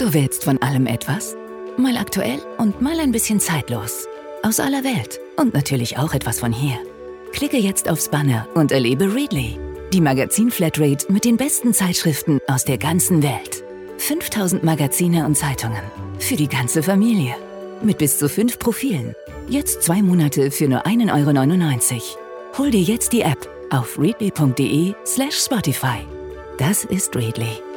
Du willst von allem etwas? Mal aktuell und mal ein bisschen zeitlos. Aus aller Welt und natürlich auch etwas von hier. Klicke jetzt aufs Banner und erlebe Readly, die Magazin-Flatrate mit den besten Zeitschriften aus der ganzen Welt. 5000 Magazine und Zeitungen. Für die ganze Familie. Mit bis zu 5 Profilen. Jetzt 2 Monate für nur 1,99 €. Hol dir jetzt die App auf readly.de/Spotify. Das ist Readly.